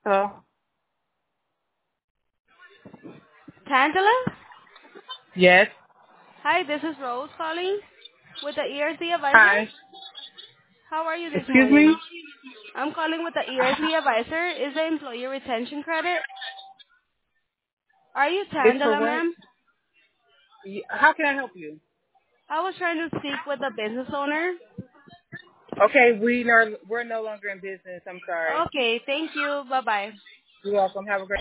Hello? Tantala? Yes. Hi, this is Rose calling with the ERC advisor. Hi. How are you this Excuse me? morning? I'm calling with the ERC advisor. Is the employee retention credit? Are you It's for Tandala, what? ma'am? How can I help you? I was trying to speak with the business owner. Okay, we're no longer in business. I'm sorry. Okay, thank you. Bye-bye. You're welcome. Have a great